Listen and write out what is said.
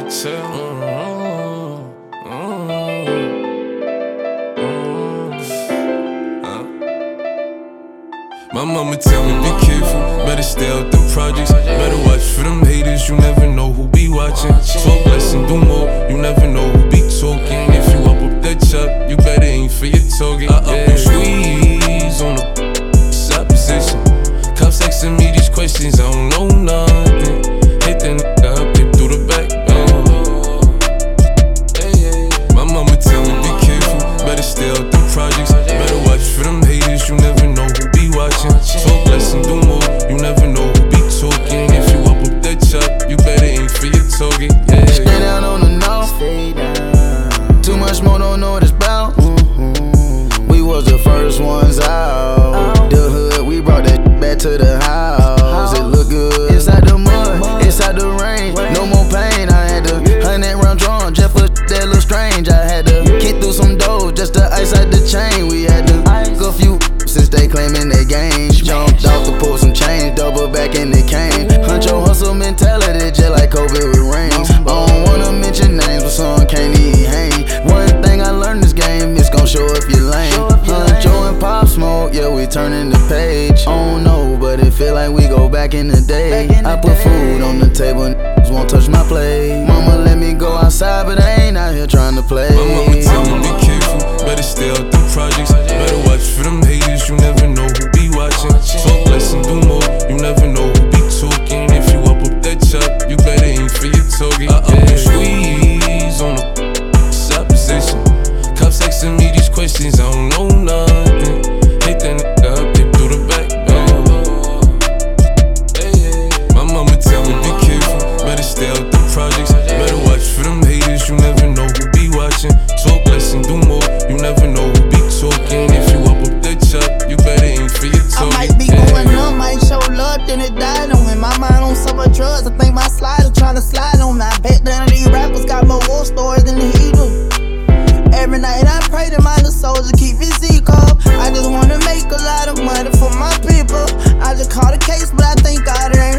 tell. My mama tell me be careful, better stay out the projects. Better watch for them haters, you never know who be watching. Talk less and do more, you never know who be talking. If you up that chop, you better aim for your target. I up and squeeze on the supposition. Cops asking me these questions, I don't know nothing. Hit that nigga up, dip through the back. My mama tell me be careful, better stay out the projects. Better watch for them haters, you never know who be watching. Talk less and do more, you never know who be talking. If you up that chop, you better aim for your target. Stay down on the north, too much more, don't know what it's about. We was the first ones out. The hood, we brought that back to the house. It look good inside the mud, inside the rain. No more pain, I had to 100-round drum just for that little strange. I had to kick through some dough just to ice out the chain. We had to go few since they claiming they game. Jumped off to pull some change, double back and it came. Huncho hustle mentality just like COVID with rings. I don't wanna mention names, but some can't even hang. One thing I learned this game, it's gon' show if you're lame. Huncho and Pop Smoke, yeah, we turning the page. I don't know, but it feel like we go back in the day. I put food on the table, niggas won't touch my plate. Mama let me go outside, but I ain't out here trying to play. My mama tell me be careful, better stay out the projects. Better watch for them haters, you never know who be watching. Talk less and do more, you never know who be talking. If you up that chop, you better aim for your target. I up and squeeze on the supposition. Cops asking me these questions, I don't know nothing. Hit that nigga up, dip through the back. My mama tell me be careful, better stay out the projects. Better watch for them haters, you never know who be watching. Talk less and do more, you never know who be talking. If you up that chop, you better aim for your target. I might be going up, might show love, then it died on me. My mind on so much drugs, I think my slider tryna slide on me. I bet none of these rappers got more war stories than he do. Every night I pray to my little soldier keep his ego. I just wanna make a lot of money for my people. I just caught a case, but I thank God it ain't